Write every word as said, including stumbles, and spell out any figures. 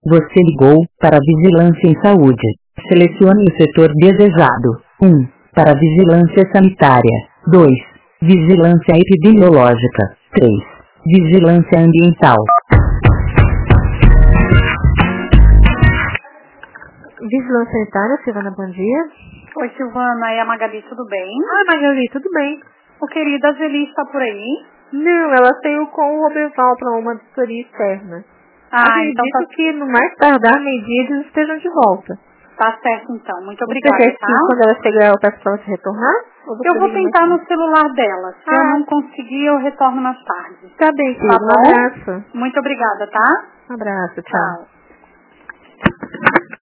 Você ligou para a Vigilância em Saúde. Selecione o setor desejado. um. Para Vigilância Sanitária. dois. Vigilância Epidemiológica. três. Vigilância Ambiental. Vigilância Sanitária, Silvana, bom dia. Oi, Silvana, e a Magali, tudo bem? Ah, Magali, tudo bem. Ô, querida, a Zeli está por aí? Não, ela saiu com o Roberval para uma auditoria externa. Ah, Acredito então tá... que no mais tardar, meio-dia, eles estejam de volta. Tá certo, então. Muito Você obrigada, quer que tá? quando ela chegar, eu peço para você retornar? Eu vou tentar no celular dela. Se ah. eu não conseguir, eu retorno mais tarde. Tá bem, querido. Tá Um bom? abraço. Muito obrigada, tá? Um abraço, tchau. Tchau.